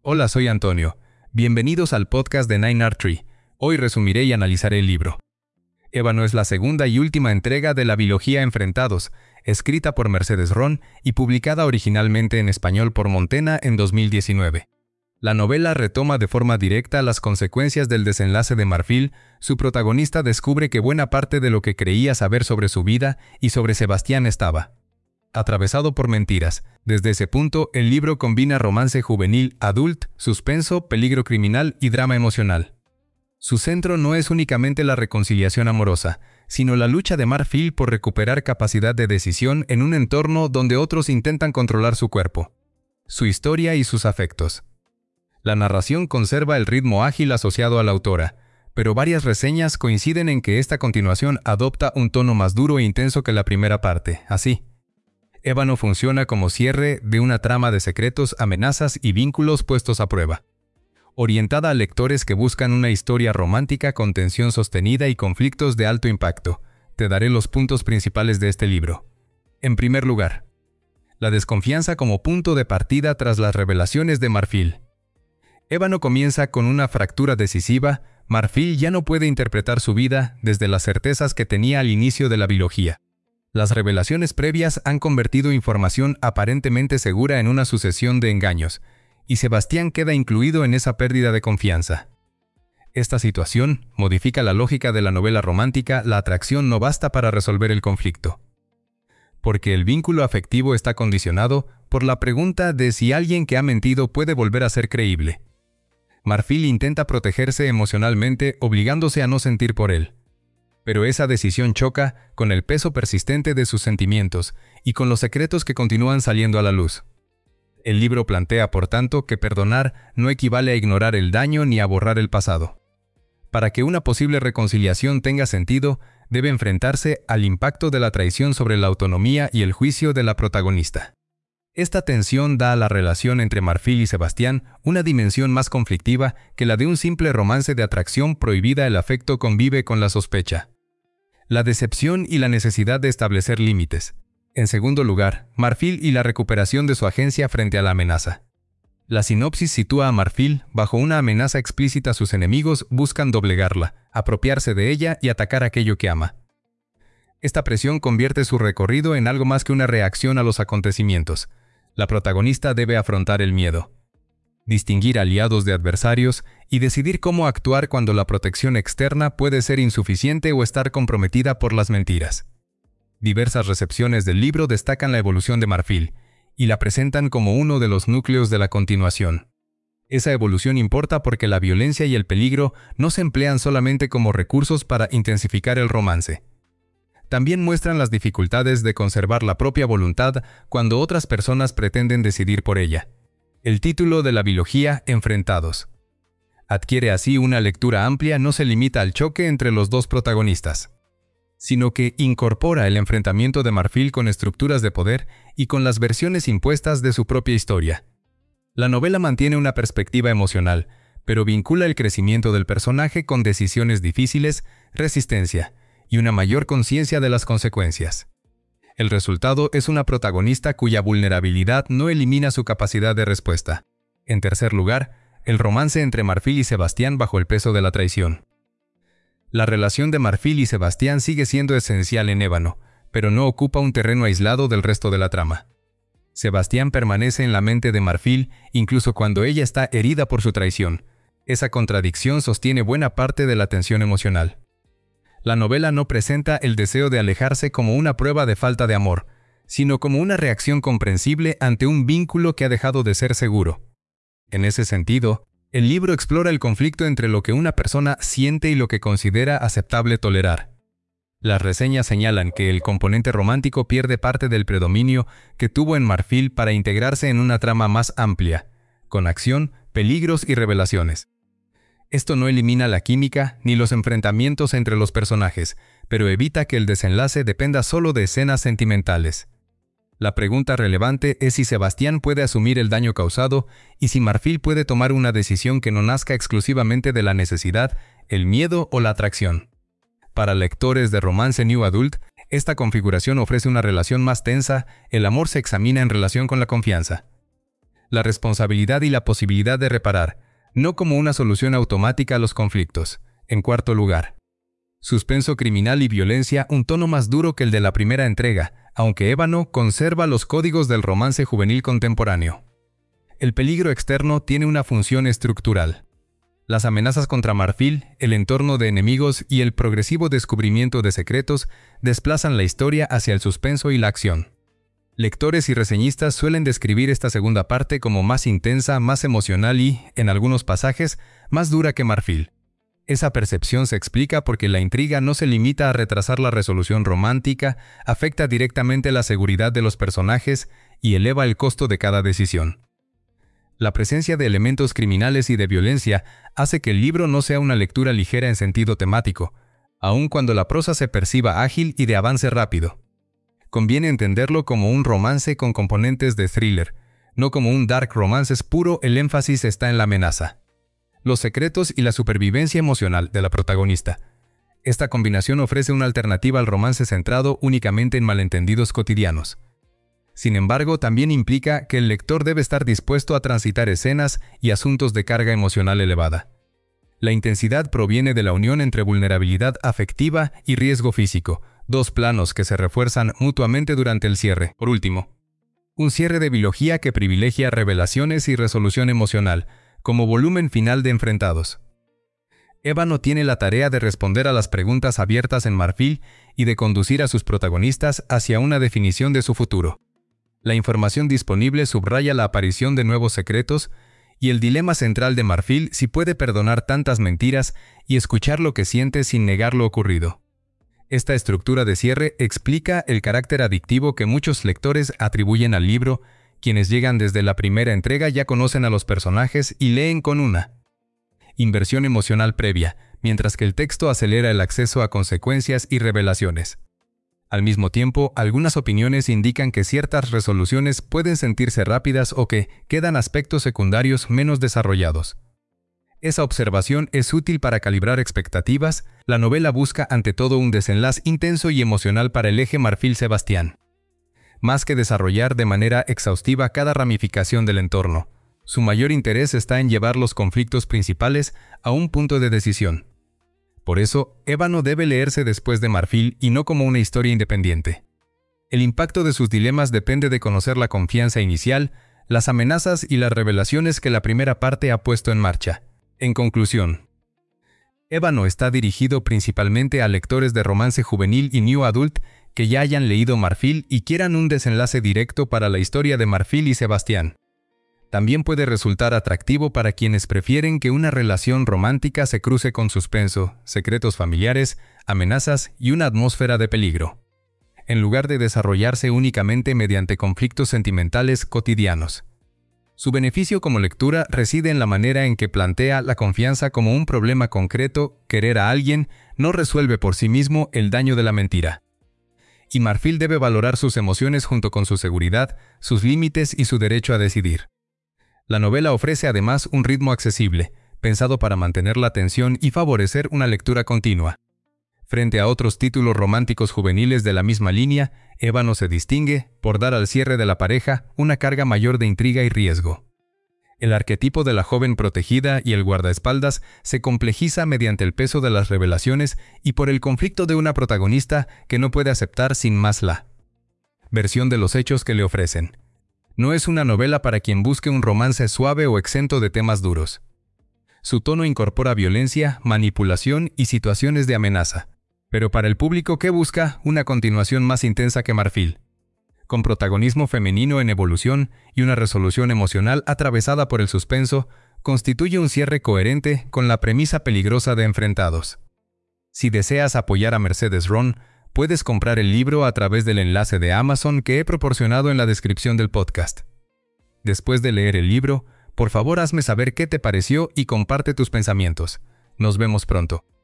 Hola, soy Antonio. Bienvenidos al podcast de 9art Tree. Hoy resumiré y analizaré el libro. Ébano es la segunda y última entrega de la biología Enfrentados, escrita por Mercedes Ron y publicada originalmente en español por Montena en 2019. La novela retoma de forma directa las consecuencias del desenlace de Marfil. Su protagonista descubre que buena parte de lo que creía saber sobre su vida y sobre Sebastián estaba atravesado por mentiras. Desde ese punto, el libro combina romance juvenil, adult, suspenso, peligro criminal y drama emocional. Su centro no es únicamente la reconciliación amorosa, sino la lucha de Marfil por recuperar capacidad de decisión en un entorno donde otros intentan controlar su cuerpo, su historia y sus afectos. La narración conserva el ritmo ágil asociado a la autora, pero varias reseñas coinciden en que esta continuación adopta un tono más duro e intenso que la primera parte. Así, Ébano funciona como cierre de una trama de secretos, amenazas y vínculos puestos a prueba, orientada a lectores que buscan una historia romántica con tensión sostenida y conflictos de alto impacto. Te daré los puntos principales de este libro. En primer lugar, la desconfianza como punto de partida tras las revelaciones de Marfil. Ébano comienza con una fractura decisiva. Marfil ya no puede interpretar su vida desde las certezas que tenía al inicio de la biología. Las revelaciones previas han convertido información aparentemente segura en una sucesión de engaños, y Sebastián queda incluido en esa pérdida de confianza. Esta situación modifica la lógica de la novela romántica. La atracción no basta para resolver el conflicto, porque el vínculo afectivo está condicionado por la pregunta de si alguien que ha mentido puede volver a ser creíble. Marfil intenta protegerse emocionalmente, obligándose a no sentir por él. Pero esa decisión choca con el peso persistente de sus sentimientos y con los secretos que continúan saliendo a la luz. El libro plantea, por tanto, que perdonar no equivale a ignorar el daño ni a borrar el pasado. Para que una posible reconciliación tenga sentido, debe enfrentarse al impacto de la traición sobre la autonomía y el juicio de la protagonista. Esta tensión da a la relación entre Marfil y Sebastián una dimensión más conflictiva que la de un simple romance de atracción prohibida. El afecto convive con la sospecha, la decepción y la necesidad de establecer límites. En segundo lugar, Marfil y la recuperación de su agencia frente a la amenaza. La sinopsis sitúa a Marfil bajo una amenaza explícita. Sus enemigos buscan doblegarla, apropiarse de ella y atacar aquello que ama. Esta presión convierte su recorrido en algo más que una reacción a los acontecimientos. La protagonista debe afrontar el miedo, distinguir aliados de adversarios y decidir cómo actuar cuando la protección externa puede ser insuficiente o estar comprometida por las mentiras. Diversas recepciones del libro destacan la evolución de Marfil y la presentan como uno de los núcleos de la continuación. Esa evolución importa porque la violencia y el peligro no se emplean solamente como recursos para intensificar el romance. También muestran las dificultades de conservar la propia voluntad cuando otras personas pretenden decidir por ella. El título de la biología, Enfrentados, adquiere así una lectura amplia. No se limita al choque entre los dos protagonistas, sino que incorpora el enfrentamiento de Marfil con estructuras de poder y con las versiones impuestas de su propia historia. La novela mantiene una perspectiva emocional, pero vincula el crecimiento del personaje con decisiones difíciles, resistencia y una mayor conciencia de las consecuencias. El resultado es una protagonista cuya vulnerabilidad no elimina su capacidad de respuesta. En tercer lugar, el romance entre Marfil y Sebastián bajo el peso de la traición. La relación de Marfil y Sebastián sigue siendo esencial en Ébano, pero no ocupa un terreno aislado del resto de la trama. Sebastián permanece en la mente de Marfil incluso cuando ella está herida por su traición. Esa contradicción sostiene buena parte de la tensión emocional. La novela no presenta el deseo de alejarse como una prueba de falta de amor, sino como una reacción comprensible ante un vínculo que ha dejado de ser seguro. En ese sentido, el libro explora el conflicto entre lo que una persona siente y lo que considera aceptable tolerar. Las reseñas señalan que el componente romántico pierde parte del predominio que tuvo en Marfil para integrarse en una trama más amplia, con acción, peligros y revelaciones. Esto no elimina la química ni los enfrentamientos entre los personajes, pero evita que el desenlace dependa solo de escenas sentimentales. La pregunta relevante es si Sebastián puede asumir el daño causado y si Marfil puede tomar una decisión que no nazca exclusivamente de la necesidad, el miedo o la atracción. Para lectores de romance New Adult, esta configuración ofrece una relación más tensa. El amor se examina en relación con la confianza. la responsabilidad y la posibilidad de reparar, no como una solución automática a los conflictos. En cuarto lugar, suspenso criminal y violencia, un tono más duro que el de la primera entrega, aunque ébano conserva los códigos del romance juvenil contemporáneo. El peligro externo tiene una función estructural. Las amenazas contra Marfil, el entorno de enemigos y el progresivo descubrimiento de secretos desplazan la historia hacia el suspenso y la acción. Lectores y reseñistas suelen describir esta segunda parte como más intensa, más emocional y, en algunos pasajes, más dura que Marfil. Esa percepción se explica porque la intriga no se limita a retrasar la resolución romántica, afecta directamente la seguridad de los personajes y eleva el costo de cada decisión. La presencia de elementos criminales y de violencia hace que el libro no sea una lectura ligera en sentido temático, aun cuando la prosa se perciba ágil y de avance rápido. Conviene entenderlo como un romance con componentes de thriller, no como un dark romance puro. El énfasis está en la amenaza, los secretos y la supervivencia emocional de la protagonista. Esta combinación ofrece una alternativa al romance centrado únicamente en malentendidos cotidianos. Sin embargo, también implica que el lector debe estar dispuesto a transitar escenas y asuntos de carga emocional elevada. La intensidad proviene de la unión entre vulnerabilidad afectiva y riesgo físico, dos planos que se refuerzan mutuamente durante el cierre. Por último, un cierre de biología que privilegia revelaciones y resolución emocional, como volumen final de Enfrentados. Ébano tiene la tarea de responder a las preguntas abiertas en Marfil y de conducir a sus protagonistas hacia una definición de su futuro. La información disponible subraya la aparición de nuevos secretos y el dilema central de Marfil: si puede perdonar tantas mentiras y escuchar lo que siente sin negar lo ocurrido. Esta estructura de cierre explica el carácter adictivo que muchos lectores atribuyen al libro. Quienes llegan desde la primera entrega ya conocen a los personajes y leen con una inversión emocional previa, mientras que el texto acelera el acceso a consecuencias y revelaciones. Al mismo tiempo, algunas opiniones indican que ciertas resoluciones pueden sentirse rápidas o que quedan aspectos secundarios menos desarrollados. Esa observación es útil para calibrar expectativas. La novela busca ante todo un desenlace intenso y emocional para el eje Marfil-Sebastián, más que desarrollar de manera exhaustiva cada ramificación del entorno. Su mayor interés está en llevar los conflictos principales a un punto de decisión. Por eso, Ébano debe leerse después de Marfil y no como una historia independiente. El impacto de sus dilemas depende de conocer la confianza inicial, las amenazas y las revelaciones que la primera parte ha puesto en marcha. En conclusión, Ébano está dirigido principalmente a lectores de romance juvenil y new adult que ya hayan leído Marfil y quieran un desenlace directo para la historia de Marfil y Sebastián. También puede resultar atractivo para quienes prefieren que una relación romántica se cruce con suspenso, secretos familiares, amenazas y una atmósfera de peligro, en lugar de desarrollarse únicamente mediante conflictos sentimentales cotidianos. Su beneficio como lectura reside en la manera en que plantea la confianza como un problema concreto. Querer a alguien no resuelve por sí mismo el daño de la mentira. Y Marfil debe valorar sus emociones junto con su seguridad, sus límites y su derecho a decidir. La novela ofrece además un ritmo accesible, pensado para mantener la atención y favorecer una lectura continua. Frente a otros títulos románticos juveniles de la misma línea, Ébano se distingue por dar al cierre de la pareja una carga mayor de intriga y riesgo. El arquetipo de la joven protegida y el guardaespaldas se complejiza mediante el peso de las revelaciones y por el conflicto de una protagonista que no puede aceptar sin más la versión de los hechos que le ofrecen. No es una novela para quien busque un romance suave o exento de temas duros. Su tono incorpora violencia, manipulación y situaciones de amenaza, pero para el público que busca una continuación más intensa que Marfil, con protagonismo femenino en evolución y una resolución emocional atravesada por el suspenso, constituye un cierre coherente con la premisa peligrosa de Enfrentados. Si deseas apoyar a Mercedes Ron, puedes comprar el libro a través del enlace de Amazon que he proporcionado en la descripción del podcast. Después de leer el libro, por favor hazme saber qué te pareció y comparte tus pensamientos. Nos vemos pronto.